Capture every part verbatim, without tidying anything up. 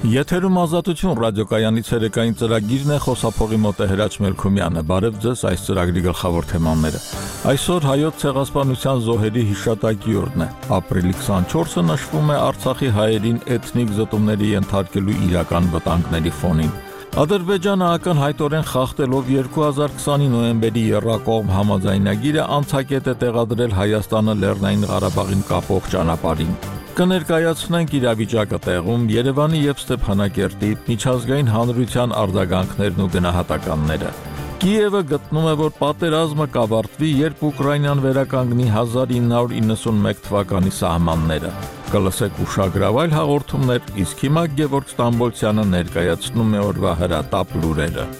Եթերում ազատություն ռադիոկայանից երեկային ծրագիրն է, խոսափողի մոտ է Հրաչ Մելքումյանը։ Բարև ձեզ, այս ծրագրի գլխավոր թեմաները։ Այսօր հայոց ցեղասպանության զոհերի հիշատակի օրն է։ Ապրիլի քսանչորսը նշվում է Արցախի հայերին էթնիկ զտումների ենթարկելու իրական վտանգների ֆոնին։ Ադրբեջանը ակնհայտորեն խախտելով երկու հազար քսանի նոյեմբերի եռակողմ համաձայնագիրը անցակետ է տեղադրել Հայաստանը Լեռնային Ղարաբաղին կապող ճանապարհին։ Կներկայացնենք իրավիճակը տեղում, Երևանի և Ստեփանակերտի միջազգային հանրության արձագանքներն ու գնահատականները։ Կիևը գտնում է, որ պատերազմը կավարտվի, երբ Ուկրաինան վերականգնի հազար ինը հարյուր իննսունմեկ թվականի սահմանները։ Կլսեք ուշագրավ այլ հաղորդումներ, իսկ հիմա Գևորգ Ստամբոլցյանը ներկայացնում է օրվա հրատապ լուրերը։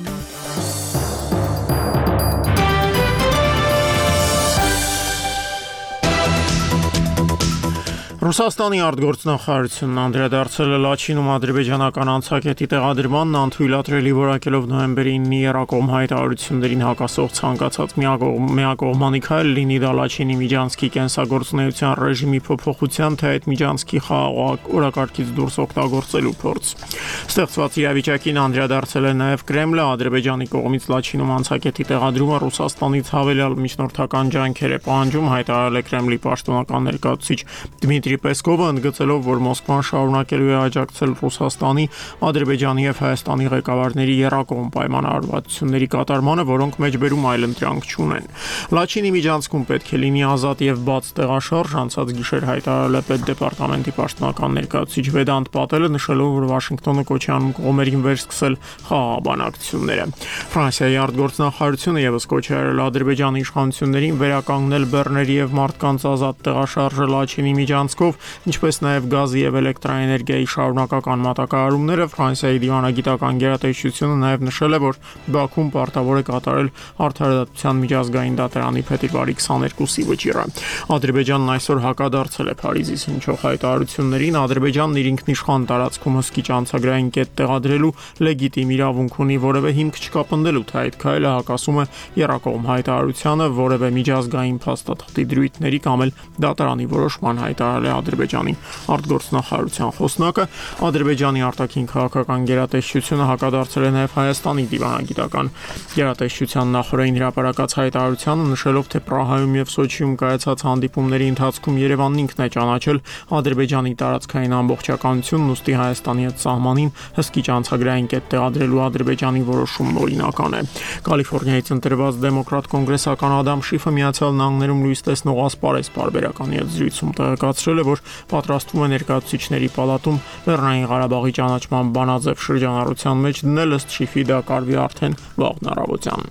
Ռուսաստանի արտգործնախարարությունն անդրադարձել է Լաչինում ադրբեջանական անցակետի տեղադրմանն անթույլատրելի որակելով նոյեմբերի ինը եռակողմ հայտարարություններին հակասող ցանկացած միակողմանի քայլ, լինի դա Լաչինի Միջանցքի կենսագործունեության ռեժիմի փոփոխության, թե այդ Միջանցքի խաղաղ օրակարգից դուրս օգտագործելու փորձ։ Ստեղծված իրավիճակին անդրադարձել է նաև Կրեմլը, Ադրբեջանի կողմից Լաչինում անցակետի տեղադրումը Ռուսաստանից հավելյալ միջնորդական ջանքեր է պահանջում, հայտարարել է Կրեմլի պաշտոնական ներկայացուցիչ Դմիտրի Պեսկովը, ընդգծելով, որ Մոսկվան շարունակելու է աջակցել Ռուսաստանի, Ադրբեջանի և Հայաստանի ղեկավարների եռակողմ պայմանավորվածությունների կատարմանը, որոնք մեջբերում այլընտրանք չունեն։ Լաչինի միջանցքում պետք է լինի ազատ և բաց տեղաշարժ, անցած գիշեր հայտարարել է Պետդեպարտամենտի պաշտոնական ներկայացուցիչ Վեդանտ Պատելը, նշելով, որ Վաշինգտոնը կոչ է անում կողմերին վերսկսել խաղաղ բանակցությունները։ Ֆրանսիայի արտգործնախարարությունը ևս կոչ է արել Ադրբեջանի իշխանություններին վերականգնել բեռների և մարդկանց ազատ տեղաշարժը Լաչինի միջանցքով, ինչպես նաև գազի և էլեկտրաէներգիայի շարունակական մատակարարումները։ Ֆրանսիայի դիվանագիտական գերատեսչությունը նաև նշել է, որ Բաքուն պարտավոր է կատարել Արդարադատության միջազգային դատարանի փետրվարի քսաներկուսի վճիռը։ Ադրբեջանն այսօր հակադարձել է Փարիզից հնչող հայտարարություններին։ Ադրբեջանն իր ինքնիշխան տարածքում հսկիչ անցագրային կետ տեղադրելու լեգիտիմ իրավունք ունի, որևէ հիմք չկա պնդելու, թե այդ քայլը հակասում է եռակողմ հայտարարությանը, որևէ միջազգային փաստաթղթի դրույթների կամ էլ դատարանի որոշման, հայտարարել է Ադրբեջանի արտգործնախարարության խոսնակը։ Ադրբեջանի արտաքին քաղաքական գերատեսչությունը հակադարձել է նաև Հայաստանի դիվանագիտական գերատեսչության նախօրեին հրապարակած հայտարարությանը, նշելով, թե Պրահայում և Սոչիում կայացած հանդիպումների ընթացքում Երևանն ինքն է ճանաչել Ադրբեջանի տարածքային ամբողջականությունն, ուստի Հայաստանի հետ սահմանին հսկիչ անցագրային կետ տեղադրելու Ադրբեջանի որոշումն օրինական է։ Կալիֆոռնիայից ընտրված դեմոկրատ կոնգրեսական Ադամ Շիֆը Միացյալ Նահանգներում լույս տեսնող ասպարեզ պարբերականի հետ զրույցում տեղեկացրել է, որ պատրաստվում է ներկայացուցիչների պալատում Լեռնային Ղարաբաղի ճանաչման բանաձև շրջանառության մեջ դնել, ըստ Շիֆի դա կարվի արդեն վաղն առավոտյան։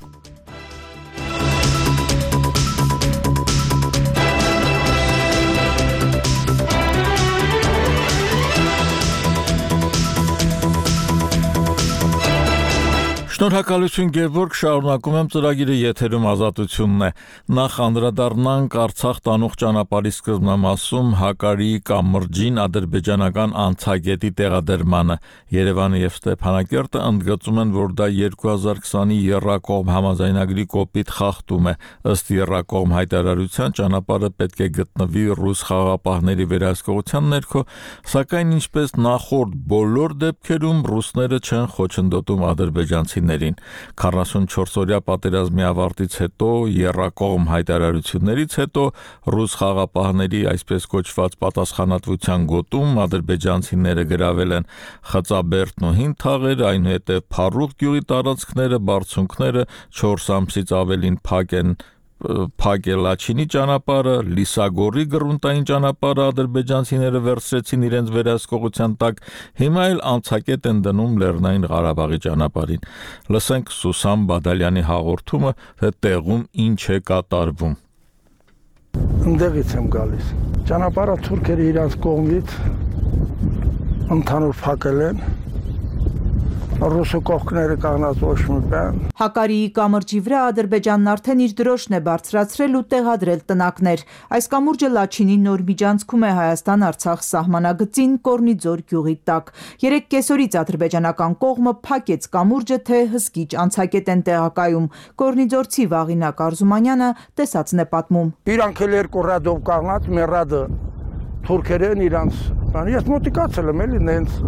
Շնորհակալություն Գևորգ, շարունակում եմ ծրագիրը, եթերում ազատությունն է։ Նախ անդրադառնանք Արցախ տանող ճանապարհի սկզբնամասում Հակարիի կամրջին ադրբեջանական անցակետի տեղադրմանը։ Երևանը և Ստեփանակերտը ընդգծում են, որ դա երկու հազար քսանի եռակողմ համաձայնագրի կոպիտ խախտում է։ Ըստ եռակողմ հայտարարության ճանապարհը պետք է գտնվի ռուս խաղաղապահների վերահսկողության ներքո, սակայն ինչպես նախորդ բոլոր դեպքերում ռուսները չեն խոչընդոտում ադրբեջանցիներին։ քառասունչորսօրյա պատերազմի ավարտից հետո, եռակողմ հայտարարություններից հետո, ռուս խաղաղապահների այսպես կոչված պատասխանատվության գոտում ադրբեջանցիները գրավել են Խծաբերդն ու Հին թաղերը, այնուհետև Փառուխ գյուղի տարածքները, բարձունքները, չորս ամսից ավելին փակ են Փակ է Լաչինի ճանապարհը, Լիսագորի գրունտային ճանապարհը ադրբեջանցիները վերցրեցին իրենց վերահսկողության տակ, հիմա էլ անցակետ են դնում Լեռնային Ղարաբաղի ճանապարհին։ Լսենք Սուսան Բադալյանի հաղորդումը, թե տեղում ինչ է կատարվում։ Ընդեղից եմ գալիս։ Ճանապարհը թուրքերը իրենց կողմից ընդհանուր փակել են։ Ռուսը կողքները կանգնած ոչ մի բան։ Հակարիի կամրջի վրա Ադրբեջանն արդեն իր դրոշն է բարձրացրել ու տեղադրել տնակներ։ Այս կամուրջը Լաչինի նոր միջանցքում է Հայաստան-Արցախ սահմանագծին Կորնիձոր գյուղի տակ։ Երեք կեսօրից ադրբեջանական կողմը փակեց կամուրջը, թե հսկիչ անցակետ են տեղակայում։ Կորնիձորցի Վաղինակ Արզումանյանը տեսածն է պատմում։ Իրանք էլ երկու ռադով կանգնած, մեր ռադը թուրքերեն իրանց։ Ես մոտիկացել եմ էլի նենց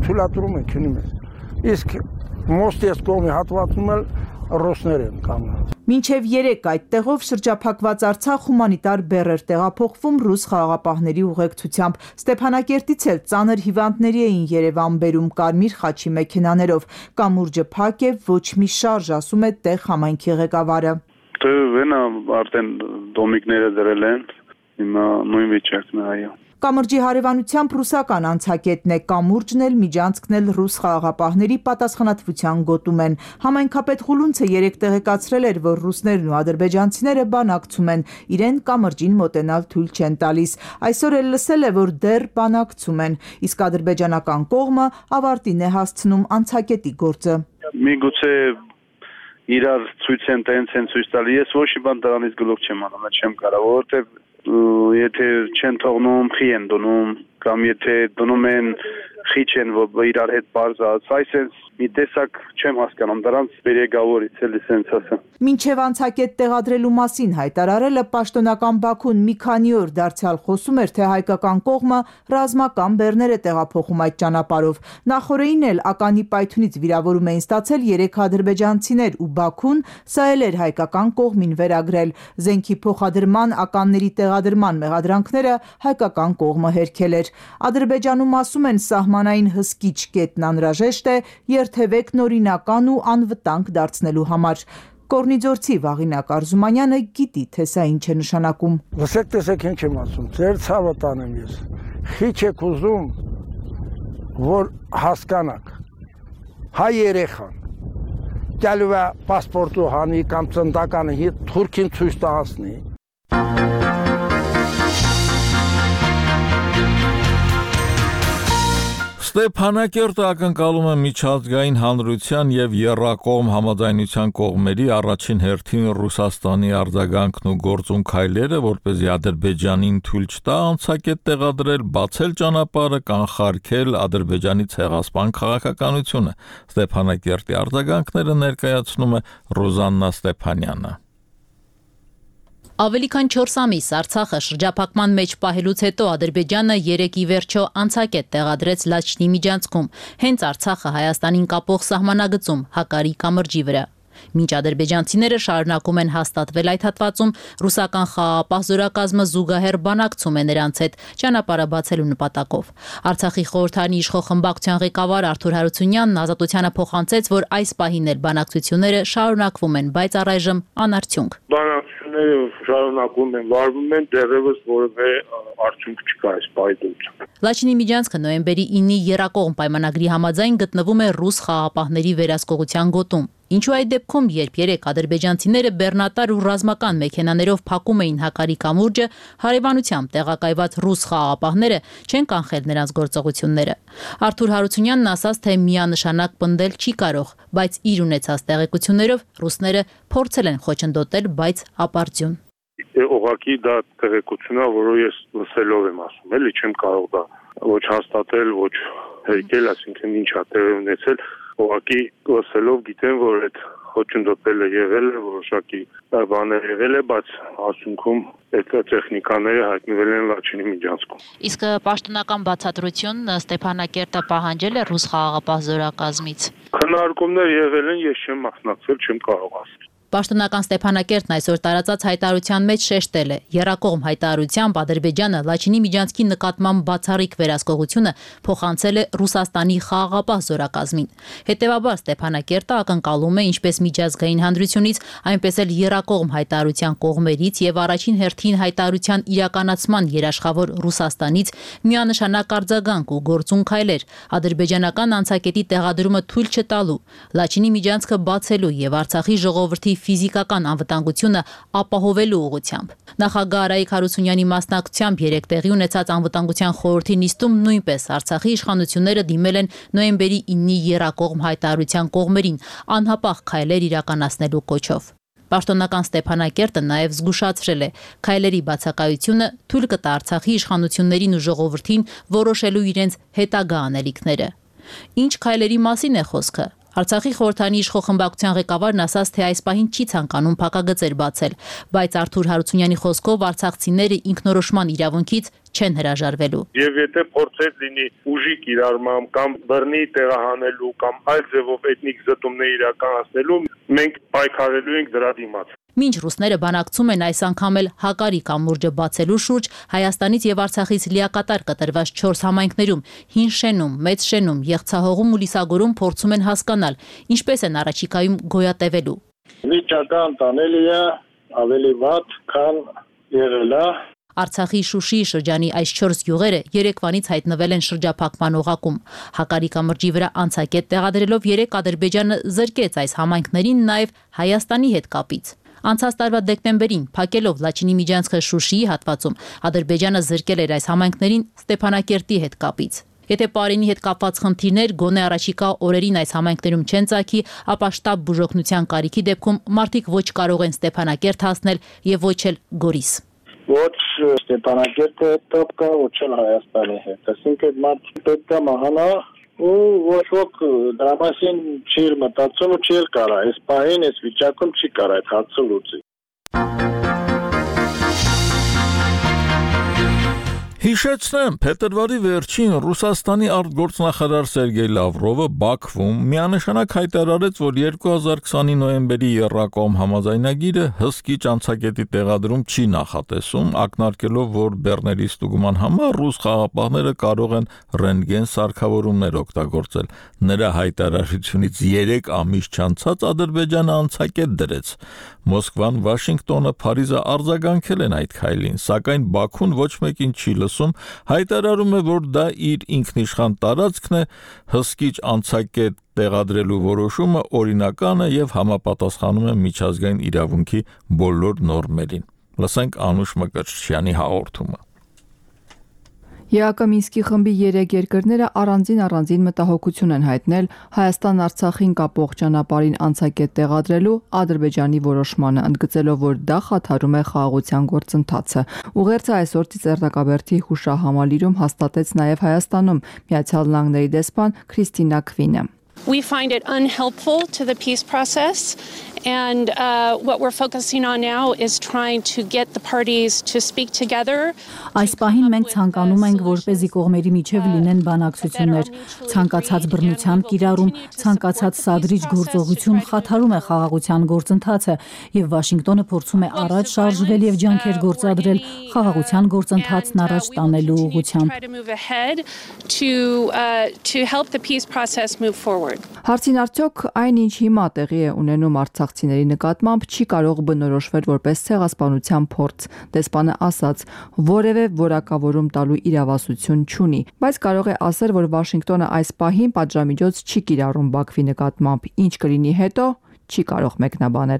թույլատրում են քնի մեզ։ Իսկ մոստի կողմի հատվածում էլ ռուսներ են կանգնած։ Մինչև երեք այդտեղով շրջափակված Արցախ հումանիտար բեռ էր տեղափոխվում ռուս խաղաղապահների ուղեկցությամբ։ Ստեփանակերտից էլ ծանր հիվանդների էին Երևան բերում կարմիր խաչի մեքենաներով։ Կամուրջը փակ է, ոչ մի շարժ, ասում է տեղ համայնքի ղեկավարը։ Դե վենա արդեն դոմիկները դրել են, հիմա նույն վիճակն է, այո։ Կամրջի հարևանությամբ ռուսական անցակետն է, կամուրջն էլ միջանցքն էլ ռուս խաղաղապահների պատասխանատվության գոտում են։ Համայնքապետ Խուլունցը երեկ տեղեկացրել էր, որ ռուսներն ու ադրբեջանցիները բանակցում են, իրեն կամրջին մոտենալ թույլ չեն տալիս։ Այսօր էլ լսել է, որ դեռ բանակցում են, իսկ ադրբեջանական կողմը ավարտին է հասցնում անցակետի գործը։ Միգուցե իրար ցույց են տենց են ցույց տալի, ես ոչ մի բան դրանից գլուխ չեմ անում, չեմ կարող, որովհետև եթե չեն թողնում, խի են դնում, կամ եթե դնում են, խի չեն, որ իրար հետ բարձած, այսպես մի տեսակ չեմ հասկանում, դրանց բերեգավորից էլի սենց ասեմ։ Մինչև անցակետ տեղադրելու մասին հայտարարելը պաշտոնական Բաքուն մի քանի օր դարձյալ խոսում էր, թե հայկական կողմը ռազմական բեռներ է տեղափոխում այդ ճանապարհով։ Նախորդին էլ ականի պայթունից վիրավորում էին ստացել երեք ադրբեջանցիներ ու Բաքուն սա էլ էր հայկական կողմին վերագրել։ Զենքի փոխադրման ականների տեղադրման մեղադրանքները հայկական կողմը հերքել էր։ Ադրբեջանում ասում են սահմանային հսկիչ կետն անհրաժեշտ է երթևեք նորինական ու անվտանգ դարձնելու համար։ Կորնիձորցի Վաղինակ Արզումանյանը գիտի, թե սա ինչ է նշանակում։ Լսեք, տեսեք ինչ եմ ասում, ձեր ցավը տանեմ ես։ Խիչ եք ուզում, որ հասկանաք։ Հայ երեխան գալու է պասպորտը հանի կամ ծնդականը թուրքին ցույց տահասնի։ Ստեփանակերտը ակնկալում է միջազգային հանրության եւ եռակողմ համաձայնության կողմերի առաջին հերթին Ռուսաստանի արձագանքն ու գործուն քայլերը, որպեսզի Ադրբեջանին թույլ չտա անցակետ տեղադրել, բացել ճանապարհը, կանխարգել Ադրբեջանի ցեղասպան քաղաքականությունը։ Ստեփանակերտի արձագանքները ներկայացնում է Ռոզաննա Ստեփանյանը։ Ավելի քան չորս ամիս Արցախը շրջափակման մեջ պահելուց հետո Ադրբեջանը երեկ ի վերջո անցակետ տեղադրեց Լաչինի միջանցքում, հենց Արցախը Հայաստանին կապող սահմանագծում Հակարի կամրջի վրա։ Մինչ ադրբեջանցիները շարունակում են հաստատվել այդ հատվածում, ռուսական խաղաղապահ զորակազմը զուգահեռ բանակցում է նրանց հետ ճանապարհը բացելու նպատակով։ Արցախի խորհրդարանի իշխող խմբակցության ղեկավար Արթուր Հարությունյանն Ազատությանը փոխանցեց, որ այս պահին էլ բանակցությունները շարունակվում են, բայց առայժմ անարդյունք։ Բանակցությունները շարունակվում են, վարվում են, դեռևս որևէ արդյունք չկա այս պայմաններում։ Լաչինի միջանցքը նոյեմբերի ինի եռակողմ պայմանագրի համաձայն գտնվում է ռուս խաղաղապահների վերահսկողության գոտում։ Ինչու այդ դեպքում, երբ երեք ադրբեջանցիները բեռնատար ու ռազմական մեքենաներով փակում էին Հակարի կամուրջը, հարևանությամբ տեղակայված ռուս խաղաղապահները չեն կանխել նրանց գործողությունները։ Արթուր Հարությունյանն ասաց, թե միանշանակ պնդել չի կարող, բայց իր ունեցած տեղեկություններով ռուսները փորձել են խոչընդոտել, բայց ապարդյուն։ Ուղղակի դա տեղեկությունն է, որը ես լսելով եմ ասում, էլի չեմ կարող դա ոչ հաստատել, ոչ հերկել, այսինքն ինչ է տեղի ունեցել, ուղղակի լսելով գիտեմ, որ այդ խոչընդոտելը եղել է, որոշակի բաներ եղել է, բայց արդյունքում այդ տեխնիկաները հայտնվել են Լաչինի միջանցքում։ Իսկ պաշտոնական բացատրություն Ստեփանակերտը պահանջել է ռուս խաղաղապահ զորակազմից։ Քննարկումներ եղել են, ես չեմ մասնակցել, չեմ կարող ասել։ Պաշտոնական Ստեփանակերտն այսօր տարածած հայտարարության մեջ շեշտել է. Եռակողմ հայտարարությամբ Ադրբեջանը Լաչինի միջանցքի նկատմամբ բացառիկ վերահսկողությունը փոխանցել է Ռուսաստանի խաղաղապահ զորակազմին։ Հետևաբար Ստեփանակերտը ակնկալում է ինչպես միջազգային հանրությունից, այնպես էլ եռակողմ հայտարարության կողմերից եւ առաջին հերթին հայտարարության իրականացման երաշխավոր Ռուսաստանից միանշանակ արձագանք ու գործուն քայլեր ադրբեջանական անցակետի տեղադրումը թույլ չտալու, Լաչինի միջանցքը բացելու եւ Արցախի ժողովրդի ֆիզիկական անվտանգությունը ապահովելու ուղղությամբ։ Նախագահ Արայիկ Հարությունյանի մասնակցությամբ երեկ տեղի ունեցած անվտանգության խորհրդի նիստում նույնպես Արցախի իշխանությունները դիմել են նոյեմբերի ինի եռակողմ հայտարարության կողմերին անհապաղ քայլեր իրականացնելու կոչով։ Պաշտոնական Ստեփանակերտը նաև զգուշացրել է քայլերի բացակայությունը թույլ կտա Արցախի իշխանություններին ու ժողովրդին որոշելու իրենց հետագա անելիքները։ Ինչ քայլերի մասին է խոսքը։ Արցախի խորհրդանի իշխող խմբակցության ղեկավարն ասաց, թե այս պահին չի ցանկանում փակագծեր բացել, բայց Արթուր Հարությունյանի խոսքով արցախցիները ինքնորոշման իրավունքից չեն հրաժարվելու։ Եվ եթե փորձեր լինի ուժի կիրառմամբ կամ բռնի տեղահանելու կամ այլ ձևով էթնիկ զտումներ իրականացնելու, մենք պայքարելու ենք դրա դիմաց։ Մինչ ռուսները բանակցում են այս անգամ էլ Հակարի կամուրջը բացելու շուրջ, Հայաստանից եւ Արցախից լիակատար կտրված չորս համայնքներում Հին Շենում, Մեծ Շենում, Եղցահողում ու Լիսագորում փորձում են հասկանալ, ինչպես են առաջիկայում գոյատևելու։ Վիճակը անտանելի է, ավելի վատ, քան եղել է։ Արցախի Շուշիի շրջանի այս չորս գյուղերը երեկվանից հայտնվել են շրջափակման օղակում։ Հակարի կամրջի վրա անցակետ տեղադրելով երեք Ադրբեջանը զրկեց այս համայնքներին նաև Հայաստանի հետ կապից։ Անցած տարվա դեկտեմբերին փակելով Լաչինի միջանցքը Շուշիի հատվածում Ադրբեջանը զրկել էր այս համայնքներին Ստեփանակերտի հետ կապից։ Եթե Պարինի հետ կապված խնդիրներ գոնե առաջիկա օրերին այս համայնքներում չեն ծագի, ապա շտաբ բուժօգնության կարիքի դեպքում մարդիկ ոչ կարող են Ստեփանակերտ հասնել եւ ոչ էլ Գորիս։ Ոչ Ստեփանակերտը տոп կա, ոչ էլ Հայաստանի հետ։ Այսինքն մարդ պետք է մահանա ու ոչ ոք դրա մասին չի մտածում ու չի կարա։ Այս պահին այս վիճակում չի կարա այդ հարցը լուծի։ Հիշեցնեմ, փետրվարի վերջին Ռուսաստանի արտգործնախարար Սերգեյ Լավրովը Բաքվում միանշանակ հայտարարեց, որ երկու հազար քսանի նոյեմբերի Եռակողմ համաձայնագիրը հսկիչ անցակետի տեղադրում չի նախատեսում, ակնարկելով, որ բեռների ստուգման համար ռուս խաղապահները կարող են ռենտգեն սարքավորումներ օգտագործել։ Նրա հայտարարությունից երեք ամիս չանցած Ադրբեջանը անցակետ դրեց։ Մոսկվան, Վաշինգտոնը, Փարիզը արձագանքել են այդ քայլին, սակայն Բաքուն ոչ մեկին չի լսում, հայտարարում է, որ դա իր ինքնիշխան տարածքն է, հսկիչ անցակետ տեղադրելու որոշումը օրինական է եւ համապատասխանում է միջազգային իրավունքի բոլոր նորմերին։ Լսենք Անուշ Մկրտչյանի հաղորդումը։ ԵԱԿ Մինսկի խմբի երեք երկրները առանձին առանձին մտահոգություն են հայտնել Հայաստան-Արցախին կապող ճանապարհին անցակետ տեղադրելու Ադրբեջանի որոշմանը, ընդգծելով, որ դա խաթարում է խաղաղության գործընթացը։ Ուղերձը այսօր Ծիծեռնակաբերդի հուշահամալիրում հաստատեց նաև Հայաստանում Միացյալ Նահանգների դեսպան Քրիստինա Քվինը։ We find it unhelpful to the peace process, and uh, what we're focusing on now is trying to get the parties to speak together. Այս պահին մենք ցանկանում ենք, որպեսզի կողմերի միջև լինեն բանակցություններ, ցանկացած բռնության կիրառում, ցանկացած սադրիչ գործողություն խաթարում է խաղաղության գործընթացը, եւ Վաշինգտոնը փորձում է առաջ շարժվել եւ ջանքեր գործադրել խաղաղության գործընթացն առաջ տանելու ուղղությամբ։ Հարցին արդյոք այն ինչ հիմա տեղի է ունենում արցախցիների նկատմամբ չի կարող բնորոշվել որպես ցեղասպանության փորձ։ Դեսպանը ասաց, որևէ որակավորում տալու իրավասություն չունի, բայց կարող է ասել, որ Վաշինգտոնը այս պահին պատժամիջոց չի կիրառում Բաքվի նկատմամբ, ինչ կլինի հետո չի կարող մեկնաբանել։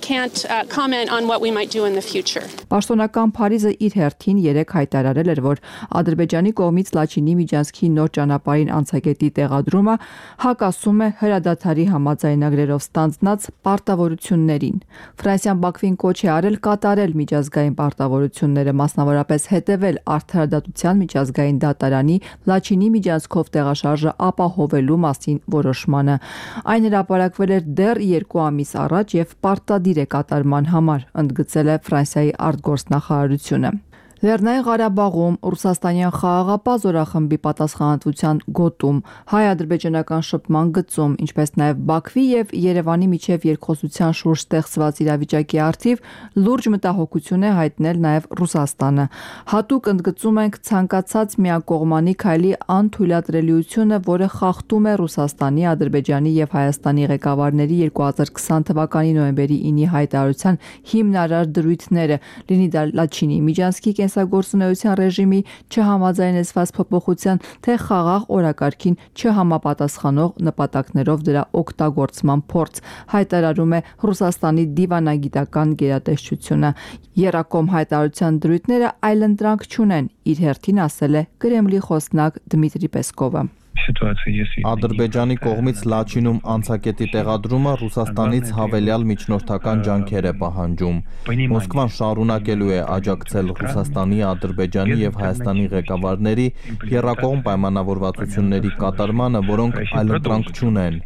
Պաշտոնական Փարիզը իր հերթին երեք հայտարարել էր, որ Ադրբեջանի կողմից Լաչինի միջանցքի նոր ճանապարհին անցակետի տեղադրումը հակասում է հրադադարի համաձայնագրերով ստանձնած պարտավորություններին։ Ֆրանսիան Բաքվին կոչ է արել կատարել միջազգային պարտավորությունները, մասնավորապես հետևել արդարադատության միջազգային դատարանի Լաչինի միջանցքով տեղաշարժը ապահովելու մասին որոշմանը։ Այն հրապարակվել էր դեռ երկու ամիս առաջ եւ պարտադիր է կատարման համար, ընդգծել է Ֆրանսիայի արտգործնախարարությունը։ Լեռնային Ղարաբաղում Ռուսաստանյան խաղաղապահ զորախմբի պատասխանատվության գոտում, հայ-ադրբեջանական շփման գծում, ինչպես նաև Բաքվի եւ Երևանի միջև երկխոսության շուրջ ստեղծված իրավիճակի առթիվ լուրջ մտահոգություն է հայտնել նաև Ռուսաստանը։ Հատուկ ընդգծում ենք ցանկացած միակողմանի քայլի անթույլատրելիությունը, որը խախտում է Ռուսաստանի, Ադրբեջանի եւ Հայաստանի ղեկավարների երկու հազար քսան թվականի նոյեմբերի ինի հայտարարության հիմնարար դրույթները, լինի դա Լաչինի միջանցքի կենսագործունեության ռեժիմի չհամաձայնեցված փոփոխության, թե խաղաղ օրակարգին չհամապատասխանող նպատակներով դրա օգտագործման փորձ, հայտարարում է Ռուսաստանի դիվանագիտական գերատեսչությունը։ Եռակողմ հայտարարության դրույթները այլընտրանք չունեն, իր հերթին ասել է Կրեմլի խոսնակ Դմիտրի Պեսկովը։ Ադրբեջանի կողմից Լաչինում անցակետի տեղադրումը Ռուսաստանից հավելյալ միջնորդական ջանքեր է պահանջում։ Մոսկվան շարունակելու է աջակցել Ռուսաստանի, Ադրբեջանի եւ Հայաստանի ղեկավարների եռակողմ պայմանավորվածությունների կատարմանը, որոնք այլընտրանք չունեն։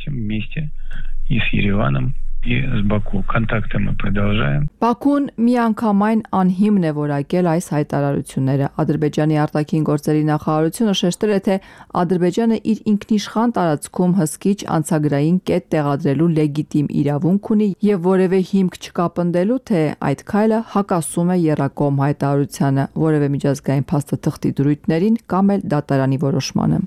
Բաքուն միանգամայն անհիմն է որակել այս հայտարարությունները։ Ադրբեջանի արտաքին գործերի նախարարությունը շեշտել է, թե Ադրբեջանը իր ինքնիշխան տարածքում հսկիչ անցագրային կետ տեղադրելու լեգիտիմ իրավունք ունի եւ որևէ հիմք չկա պնդելու, թե այդ քայլը հակասում է եռակողմ հայտարարությանը, որևէ միջազգային փաստաթղթի դրույթներին կամ էլ դատարանի որոշմանը։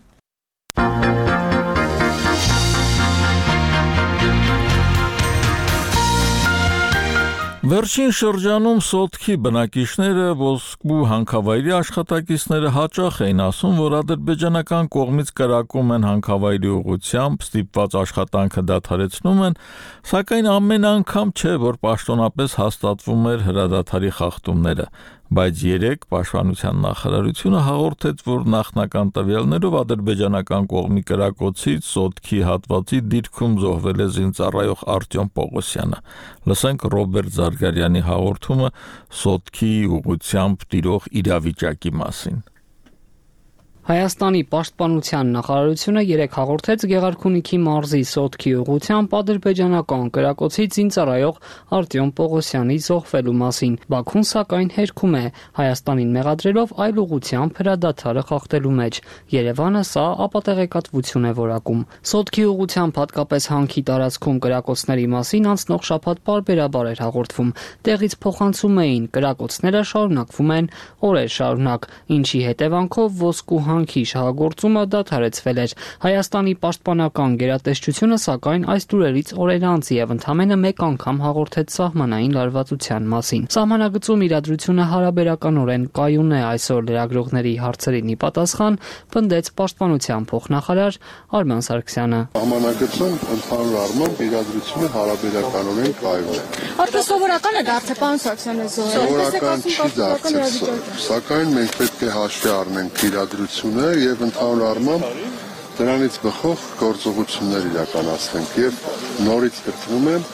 Վերջին շրջանում Սոտքի բնակիչները ոսկու հանքավայրի աշխատակիցները հաճախ էին ասում, որ ադրբեջանական կողմից կրակում են հանքավայրի ուղղությամբ, ստիպված աշխատանքը դադարեցնում են, սակայն ամեն անգամ չէ, որ պաշտոնապես հաստատվում էր հրադադարի խախտումները, բայց երեկ Պաշտպանության նախարարությունը հաղորդեց, որ նախնական տվյալներով ադրբեջանական կողմի կրակոցից Սոտքի հատվածի դիրքում զոհվել է զինծառայող Արտյոմ Պողոսյանը։ Լսենք Ռոբերտ Զարգարյանի հաղորդումը Սոտքի ուղղությամբ տիրող իրավիճակի մասին։ Հայաստանի պաշտպանության նախարարությունը երեկ հաղորդեց Գեղարքունիքի մարզի Սոտքի ուղղությամբ ադրբեջանական կրակոցից զինծառայող Արտյոմ Պողոսյանի զոհվելու մասին։ Բաքուն սակայն հերքում է, Հայաստանին մեղադրելով այլ ուղղությամբ հրադադարը խախտելու մեջ։ Երևանը սա ապատեղեկատվություն է որակում։ Սոտքի ուղղությամբ հատկապես հանքի տարածքում կրակոցների մասին անցնող շաբաթ պարբերաբար էր հաղորդվում։ Տեղից փոխանցում էին, կրակոցները շարունակվում են օրեր շարունակ, ինչի հետևանքով ոսկու հանքի շահագործումը դադարեցվել էր։ Հայաստանի պաշտպանական գերատեսչությունը սակայն այս լուրերից օրեր անց եւ ընդամենը մեկ անգամ հաղորդեց սահմանային լարվածության մասին։ Սահմանագծում իրադրությունը հարաբերականորեն կայուն է, այսօր լրագրողների հարցերին ի պատասխան պնդեց պաշտպանության փոխնախարար Արման Սարգսյանը։ Սահմանագծում ընդհանուր առմամբ իրադրությունը հարաբերականորեն կայուն է։ Արդյոք սովորական է դարձել, պարոն Սարգսյանը, սովորական չի դարձել, սակայն մենք պետք է հաշվի առնենք իրադրությունը եւ ընդհանուր առմամբ դրանից բխող գործողություններ իրականացնենք եւ նորից կրկնում եմ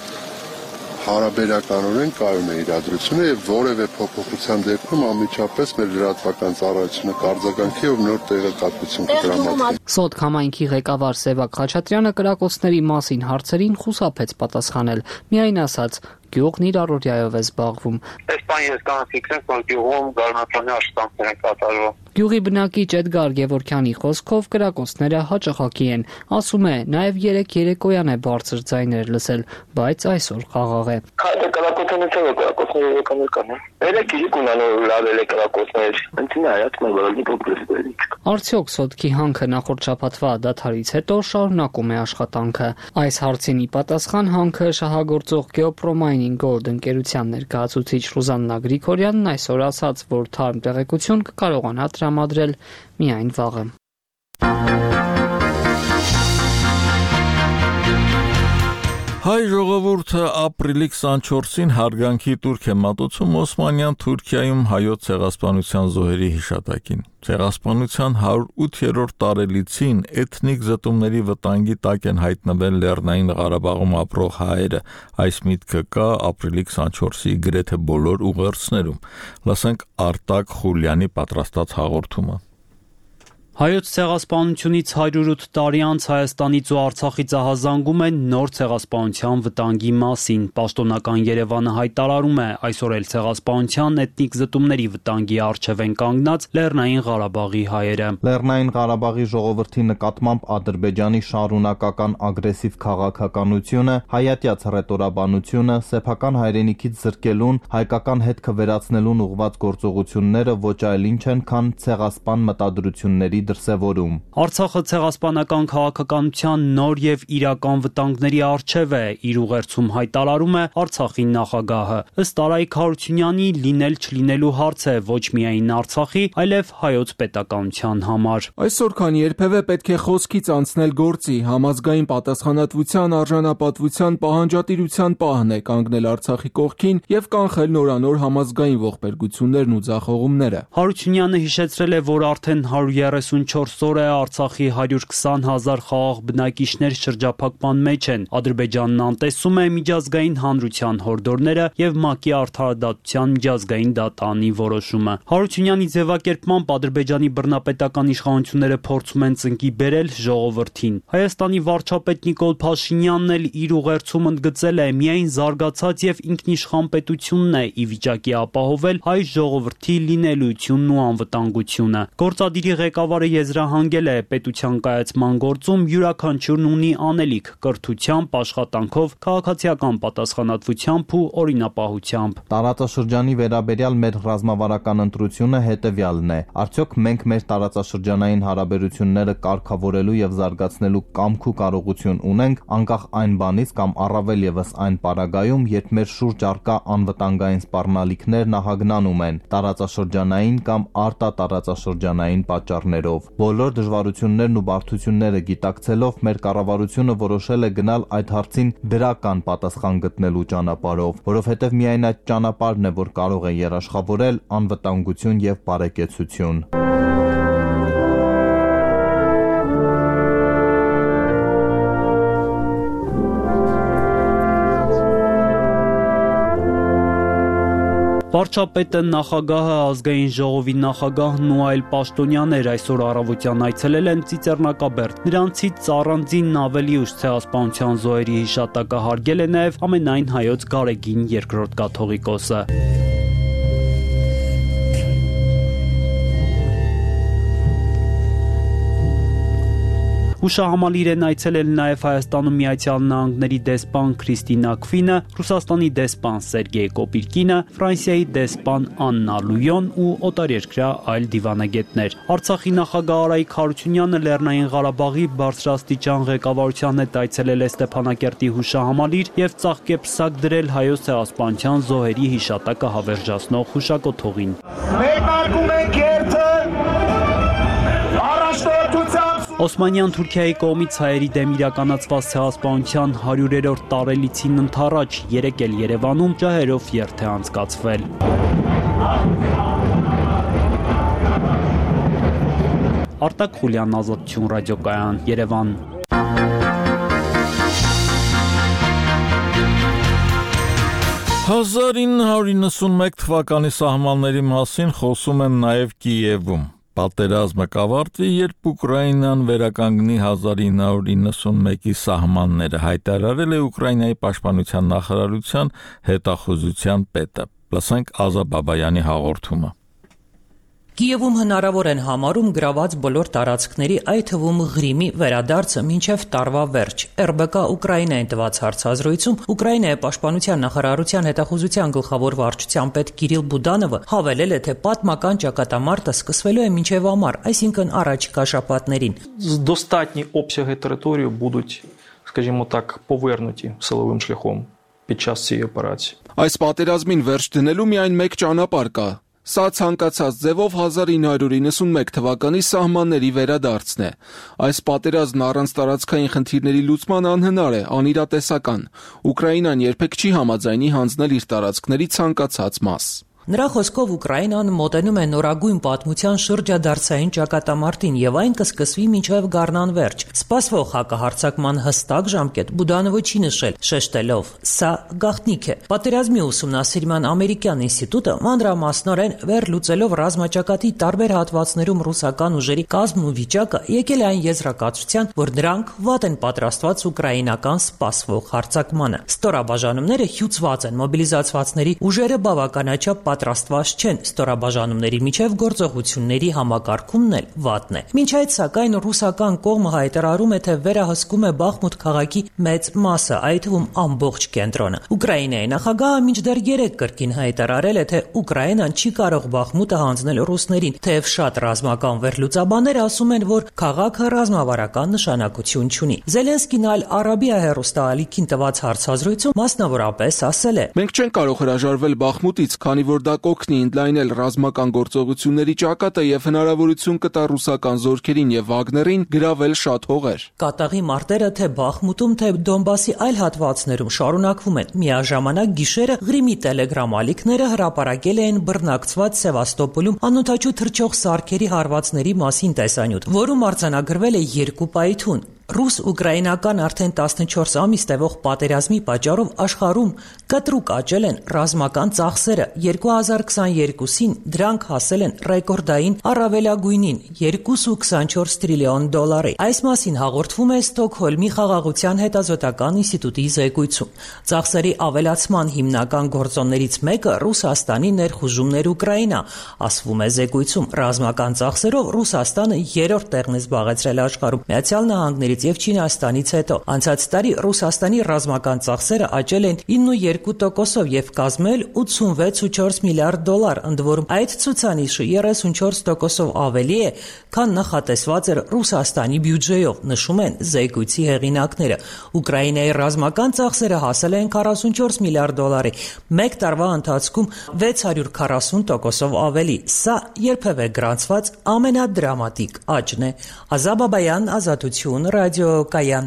հարաբերականորեն կայուն է իրադրությունը եւ որևէ փոփոխության դեպքում անմիջապես մեր լրատվական ծառայությունը կարձագանքի եւ նոր տեղեկատվություն կտրամադրի։ Սոտք համայնքի ղեկավար Սևակ Խաչատրյանը կրակոցների մասին հարցերին խուսափեց պատասխանել, միայն ասաց գյուղն իր առօրյայով է զբաղվում։ Այս բան ես կարող ֆիքսենք, որ գյուղում գարնացանի աշխատանքներ են կատարվում։ Գյուղի բնակիչ Էդգար Գևորքյանի խոսքով կրակոցները հաճախակի են։ Ասում է, նաև երեք երեկոյան է բարձր ձայներ լսել, բայց այսօր խաղաղ է։ Քայլը կրակոցները չէ, կրակոցները երեկաներ կան։ Երեք իրիկ ունանով լավել է կրակոցներ։ Ընտին հայացք մեր որոնի փոքրեցվել չկա։ Արդյոք Սոտքի հանքը նախորդ շաբաթվա դադարից հետո շարունակում է աշխատանքը։ Այս հարցին ի պատասխան հանքը շահագործող Geopromine Gold ընկերության ներկայացուցիչ Ռուզաննա Գրիգորյանն այսօր ասաց, որ թարմ տեղեկություն կկարողանա տրամադրել միայն վաղը։ Հայ ժողովուրդը ապրիլի քսանչորսին հարգանքի տուրք է մատուցում Օսմանյան Թուրքիայում հայոց ցեղասպանության զոհերի հիշատակին։ Ցեղասպանության հարյուր ութերորդ տարելիցին էթնիկ զտումների վտանգի տակ են հայտնվել Լեռնային Ղարաբաղում ապրող հայերը։ Այս միտքը կա ապրիլի քսանչորսի գրեթե բոլոր ուղերձներում։ Լսենք Արտակ Խուլյանի պատրաստած հաղորդումը։ Հայոց ցեղասպանությունից հարյուր ութ տարի անց Հայաստանից ու Արցախից ահազանգում են նոր ցեղասպանության վտանգի մասին։ Պաշտոնական Երևանը հայտարարում է, այսօր էլ ցեղասպանության էթնիկ զտումների վտանգի առջև են կանգնած Լեռնային Ղարաբաղի հայերը։ Լեռնային Ղարաբաղի ժողովրդի նկատմամբ Ադրբեջանի շարունակական ագրեսիվ քաղաքականությունը, հայատյաց հռետորաբանությունը, սեփական հայրենիքից զրկելուն, հայկական հետքը վերացնելուն ուղղված գործողությունները ոչ այլ ինչ են, քան ցեղասպան մտադրությունների դրսևորում։ Արցախը ցեղասպանական քաղաքականության նոր եւ իրական վտանգների առջև է, իր ուղերձում հայտարարում է Արցախի նախագահը։ Ըստ Արայիկ Հարությունյանի լինել չլինելու հարց է ոչ միայն Արցախի, այլև հայոց պետականության համար։ Այսօր քան երբևէ պետք է խոսքից անցնել գործի, համազգային պատասխանատվության, արժանապատվության, պահանջատիրության պահն է կանգնել Արցախի կողքին եւ կանխել նորանոր համազգային ողբերգություններն ու ձախողումները։ Հարությունյանը հիշեցրել է, որ արդեն հարյուր երեսուն յիսունչորս օր է Արցախի հարյուր քսան հազար խաղաղ բնակիչներ շրջափակման մեջ են։ Ադրբեջանն անտեսում է միջազգային հանրության հորդորները եւ ՄԱԿ-ի արդարադատության միջազգային դատարանի որոշումը։ Հարությունյանի ձևակերպմամբ Ադրբեջանի բռնապետական իշխանությունները փորձում են ծնկի բերել ժողովրդին։ Հայաստանի վարչապետ Նիկոլ Փաշինյանն էլ իր ուղերձում ընդգծել է միայն զարգացած եւ ինքնիշխան պետությունն է ի վիճակի ապահովել հայ ժողովրդի լինելիությունն ու անվտանգությունը։ Գործադիրի ղեկավարը եզրահանգել է պետության կայացման գործում յուրաքանչյուրն ունի անելիք կրթությամբ, աշխատանքով, քաղաքացիական պատասխանատվությամբ ու օրինապահությամբ։ Տարածաշրջանի վերաբերյալ մեր ռազմավարական ընտրությունը հետևյալն է. արդյոք մենք մեր տարածաշրջանային հարաբերությունները կարգավորելու եւ զարգացնելու կամք ու կարողություն ունենք, անկախ այն բանից կամ առավել եւս այն պարագայում, երբ մեր շուրջ առկա անվտանգային սպառնալիքներն ահագնանում են տարածաշրջանային կամ արտատարածաշրջանային պատճառներով։ Բոլոր դժվարություններն ու բարդությունները գիտակցելով մեր կառավարությունը որոշել է գնալ այդ հարցին դրական պատասխան գտնելու ճանապարհով, որովհետև միայն այդ ճանապարհն է, որ կարող է երաշխավորել անվտանգություն եւ բարեկեցություն։ Վարչապետը, նախագահը, ազգային ժողովի նախագահն ու այլ պաշտոնյաներ այսօր առավոտյան այցելել են Ծիծեռնակաբերդ։ Նրանցից առանձին ավելի ուշ ցեղասպանության զոհերի հիշատակը հարգել է նաև ամենայն հայոց Գարեգին երկրորդ կաթողիկոսը։ Հուշահամալիր են այցելել նաև Հայաստանում Միացյալ Նահանգների դեսպան Քրիստինա Քվինը, Ռուսաստանի դեսպան Սերգեյ Կոպիրկինը, Ֆրանսիայի դեսպան Աննա Լույոն ու օտարերկրյա այլ դիվանագետներ։ Արցախի նախագահ Արայիկ Հարությունյանը Լեռնային Ղարաբաղի բարձրաստիճան ղեկավարության հետ այցելել է Ստեփանակերտի հուշահամալիր եւ ծաղկեպսակ դրել հայոց ցեղասպանության զոհերի հիշատակը հավերժացնող հուշակոթողին։ Մեկնարկում ենք երթը առաջնորդությամբ Օսմանյան Թուրքիայի կողմից հայերի դեմ իրականացված ցեղասպանության հարյուրերորդ տարելիցին ընթառաջ երեկ էլ Երևանում ջահերով երթ է անցկացվել։ Արտակ Խուլյան, Ազատություն ռադիոկայան, Երևան։ հազար ինը հարյուր իննսունմեկ թվականի սահմանների մասին խոսում են նաև Կիևում։ Պատերազմը կավարտվի, երբ Ուկրաինան վերականգնի հազար ինը հարյուր իննսունմեկի սահմանները, հայտարարել է Ուկրաինայի պաշտպանության նախարարության հետախուզության պետը։ Լսենք Ազա Բաբայանի հաղորդումը։ Կիևում հնարավոր են համարում գրաված բոլոր տարածքների, այդ թվում Ղրիմի վերադարձը մինչև տարվա վերջ։ Ռ B K Ուկրաինային տված հարցազրույցում Ուկրաինայի պաշտպանության նախարարության հետախուզության գլխավոր վարչության պետ Կիրիլ Բուդանովը հավելել է, թե պատմական ճակատամարտը սկսվելու է մինչև ամառ, այսինքն առաջիկա շաբաթներին։ Достатні обсяги території будуть, скажімо так, повернуті силовим шляхом під час цієї операції. Այս պատերազմին վերջ դնելու միայն մեկ ճանապարհ կա։ Սա ցանկացած ձևով հազար ինը հարյուր իննսունմեկ թվականի սահմանների վերադարձն է։ Այս պատերազմն առանց տարածքային խնդիրների լուծման անհնար է, անիրատեսական։ Ուկրաինան երբեք չի համաձայնի հանձնել իր տարածքների ցանկացած մաս։ Նրա խոսքով Ուկրաինան մոտենում է նորագույն պատմության շրջադարձային ճակատամարտին եւ այն կսկսվի մինչեւ գարնան վերջ։ Սպասվող հակահարձակման հստակ ժամկետ Բուդանովը չի նշել, շեշտելով. «Սա գաղտնիք է»։ Պատերազմի ուսումնասիրման ամերիկյան ինստիտուտը մանրամասնորեն վերլուծելով ռազմաճակատի տարբեր հատվածներում ռուսական ուժերի կազմն ու վիճակը եկել է այն եզրակացության, որ դրանք վատ են պատրաստված ուկրաինական սպասվող հարձակմանը։ Ստորաբաժանումները հյուծված են, մոբիլիզացվածների ուժերը բավականաչափ պատրաստված չեն, ստորաբաժանումների միջև գործողությունների համակարգումն էլ վատն է։ Մինչ այդ, սակայն, ռուսական կողմը հայտարարում է, թե վերահսկում է Բախմուտ քաղաքի մեծ մասը, այդ թվում ամբողջ կենտրոնը։ Ուկրաինայի նախագահը մինչդեռ երեկ կրկին հայտարարել է, թե Ուկրաինան չի կարող Բախմուտը հանձնել ռուսներին, թեև շատ ռազմական վերլուծաբաններ ասում են, որ քաղաքը ռազմավարական նշանակություն չունի։ Զելենսկին այլ Արաբիա հեռուստաալիքին տված հարցազրույցում մասնավորապես ասել է. «Մենք չենք կարող հրաժարվել Բախմուտից, քանի որ դա կօգնի ընդլայնել ռազմական գործողությունների ճակատը եւ հնարավորություն կտա ռուսական զորքերին եւ Վագներին գրավել շատ հողեր։ Կատաղի մարտերը թե Բախմուտում, թե Դոնբասի այլ հատվածներում շարունակվում են։ Միաժամանակ գիշերը Ղրիմի տելեգրամ ալիքները հրապարակել էին բռնակցված Սևաստոպոլում անօդաչու թռչող սարքերի հարվածների մասին տեսանյութ, որում արձանագրվել է երկու պայթուն։ Ռուս-ուկրաինական արդեն տասնչորս ամիս տևող պատերազմի պատճառով աշխարհում կտրուկ աճել են ռազմական ծախսերը։ երկու հազար քսաներկուսին դրանք հասել են ռեկորդային առավելագույնին երկու կողմ քսանչորս տրիլիոն դոլարի։ Այս մասին հաղորդվում է Ստոկհոլմի խաղաղության հետազոտական ինստիտուտի զեկույցում։ Ծախսերի ավելացման հիմնական գործոններից մեկը Ռուսաստանի ներխուժումն էր Ուկրաինա, ասվում է զեկույցում։ Ռազմական ծախսերով Ռուսաստանը երրորդ տեղն է զբաղեցրել աշխարհում։ Միացյալ Նահանգների եւ Չինաստանից հետո անցած տարի Ռուսաստանի ռազմական ծախսերը աճել են ինը կողմ երկու տոկոսով եւ կազմել ութսունվեց կողմ չորս միլիարդ դոլար, ընդ որում այդ ցուցանիշը երեսունչորս տոկոսով ավելի է, քան նախատեսված էր Ռուսաստանի բյուջեով, նշում են զեկույցի հեղինակները։ Ուկրաինայի ռազմական ծախսերը հասել են քառասունչորս միլիարդ դոլարի, մեկ տարվա ընթացքում վեց հարյուր քառասուն տոկոսով ավելի։ Սա երբևէ գրանցված ամենադրամատիկ աճն է։ Ազաբ Բաբայան, Ազատություն, Ռադիոկայան։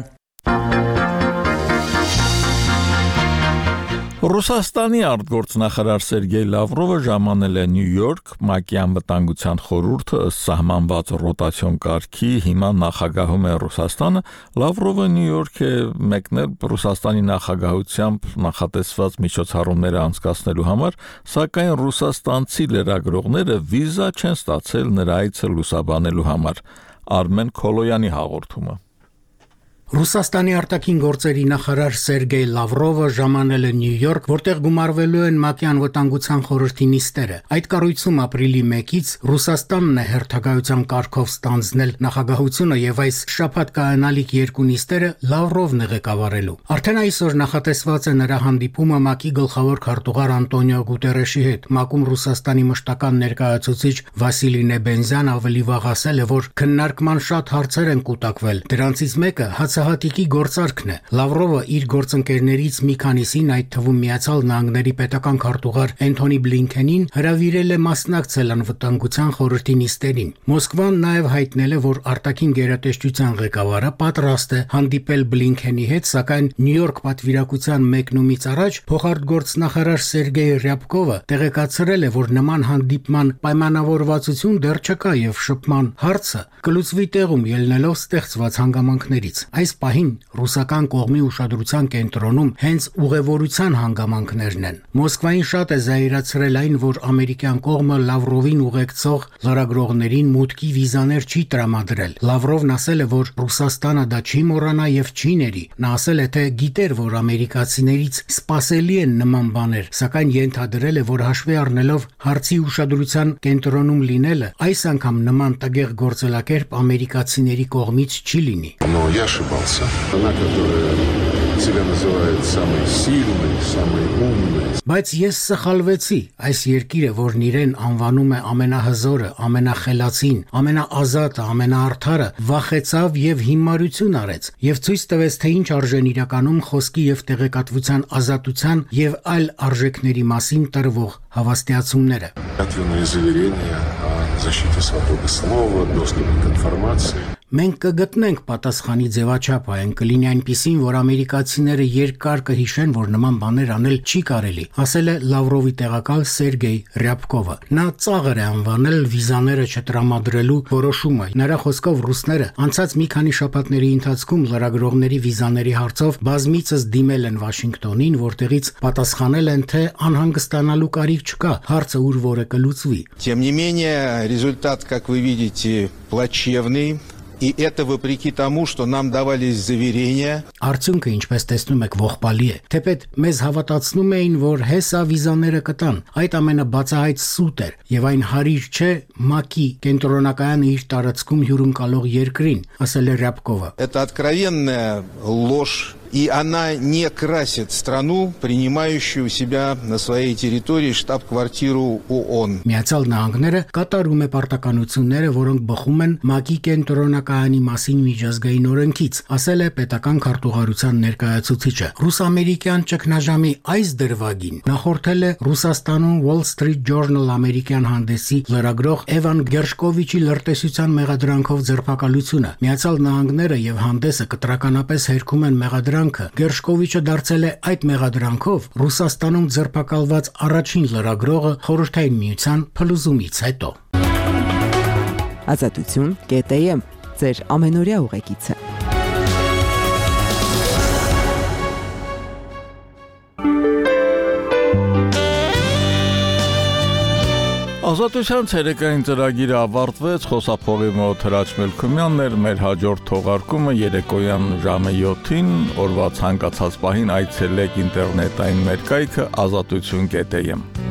Ռուսաստանի արտգործնախարար Սերգեյ Լավրովը ժամանել է Նյու Յորք ՄԱԿ-ի անվտանգության խորհուրդը սահմանված ռոտացիոն կարգի հիման նախագահում է Ռուսաստանը։ Լավրովը Նյու Յորք է մեկնել Ռուսաստանի նախագահությամբ նախատեսված միջոցառումները անցկացնելու համար, սակայն ռուսաստանցի լրագրողները վիզա չեն ստացել նրա այցը լուսաբանելու համար։ Արմեն Քոլոյանի հաղորդումը։ Ռուսաստանի արտաքին գործերի նախարար Սերգեյ Լավրովը ժամանել է Նյու Յորք, որտեղ գումարվելու են ՄԱԿ-ի անվտանգության խորհրդի նիստերը։ Այդ կառույցում ապրիլի մեկից Ռուսաստանն է հերթագայության կարգով ստանձնել նախագահությունը եւ այս շաբաթ կայանալիք երկու նիստերը Լավրովն է ղեկավարելու։ Արդեն այսօր նախատեսված է նրա հանդիպումը ՄԱԿ-ի գլխավոր քարտուղար Անտոնիո Գուտերեշի հետ։ ՄԱԿ-ում Ռուսաստանի մշտական ներկայացուցիչ Վասիլի Նեբենզյան ավելի վաղ ասել է, որ քննարկման շատ հարցեր են կուտակվել։ Դրանցից մեկը հացահատիկի գործարքն է։ Լավրովը իր գործընկերներից մի քանիսին, այդ թվում Միացյալ Նահանգների պետական քարտուղար Էնթոնի Բլինքենին, հրավիրել է մասնակցել անվտանգության խորհրդի նիստերին։ Մոսկվան նաև հայտնել է, որ արտաքին գերատեսչության ղեկավարը պատրաստ է հանդիպել Բլինքենի հետ, սակայն Նյու Յորք պատվիրակության մեկնումից առաջ փոխարտգործնախարար Սերգեյ Ռյաբկովը տեղեկացրել է, որ նման հանդիպման պայմանավորվածություն դեռ չկա եւ շփման հարցը կլուծվի տեղում ելնելով ստեղծված հանգամանքներից։ Այս պահին ռուսական կողմի ուշադրության կենտրոնում հենց ուղևորության հանգամանքներն են։ Մոսկվային շատ է զայրացրել այն, որ ամերիկյան կողմը Լավրովին ուղեկցող լրագրողներին մուտքի վիզաներ չի տրամադրել։ Լավրովն ասել է, որ Ռուսաստանը դա չի մոռանա եւ չի ների։ Նա ասել է, թե գիտեր, որ ամերիկացիներից սպասելի են նման բաներ, սակայն ենթադրել է, որ հաշվի առնելով հարցի ուշադրության կենտրոնում լինելը, այս անգամ նման տգեղ գործելակերպ ամերիկացիների կողմից չի լինի։ Ошибался. Она, которая себя называет самой сильной, самой умной. Բայց ես սխալվեցի։ Այս երկիրը, որն իրեն անվանում է ամենահզորը, ամենախելացին, ամենաազատը, ամենաարդարը, վախեցավ եւ հիմարություն արեց եւ ցույց տվեց, թե ինչ արժեն իրականում խոսքի եւ տեղեկատվության ազատության եւ այլ արժեքների մասին տրվող հավաստիացումները։ Ответные заверения о защите свободы слова, доступа к информации. Մենք կգտնենք պատասխանի ձևաչափը, այն կլինի այնպիսին, որ ամերիկացիները երկար կհիշեն, որ նման բաներ անել չի կարելի, ասել է Լավրովի տեղակալ Սերգեյ Ռյաբկովը։ Նա ծաղր է անվանել վիզաները չտրամադրելու որոշումը։ Նրա խոսքով ռուսները անցած մի քանի շաբաթների ընթացքում լրագրողների վիզաների հարցով բազմիցս դիմել են Վաշինգտոնին, որտեղից պատասխանել են, թե անհանգստանալու կարիք չկա, հարցը ուր որը կլուծվի։ Тем не менее, результат, как вы видите, плачевный. И это вопреки тому, что нам давались заверения. Արդյունքը, ինչպես տեսնում եք, ողբալի է։ Թեպետ մեզ հավատացնում էին, որ հեսա վիզաները կտան։ Այդ ամենը բացահայտ սուտ էր, եւ այն հարիր չէ ՄԱԿ-ի կենտրոնակայանը իր տարածքում հյուրընկալող երկրին, ասել է Ռյաբկովը։ Это откровенная ложь И она не красит страну, принимающую у себя на своей территории штаб-квартиру ООН. Միացյալ Նահանգները կատարում է պարտականությունները, որոնք բխում են ՄԱԿ-ի կենտրոնակայանի մասին միջազգային օրենքից, ասել է պետական քարտուղարության ներկայացուցիչը։ Ռուս-ամերիկյան ճգնաժամի այս դրվագին նախորդել է Ռուսաստանում Wall Street Journal ամերիկյան հանդեսի լրագրող Էվան Գերշկովիչի լրտեսության մեղադրանքով ձերբակալությունը։ Միացյալ Նահանգները եւ հանդեսը կտրականապես հերքում են մեղադրանքը։ Գերշկովիչը դարձել է այդ մեղադրանքով Ռուսաստանում ձերբակալված առաջին լրագրողը Խորհրդային Միության փլուզումից հետո։ Ազատություն կետ եմ ձեր ամենօրյա ուղեկիցը։ Ազատության ցերեկային ծրագիրը ավարտվեց, խոսափողի մոտ Հրաչ Մելքումյանն էր, մեր հաջորդ թողարկումը երեկոյան ժամը յոթին, օրվա ցանկացած պահին այցելեք ինտերնետային մեր կայքը ազատություն կետ եմ։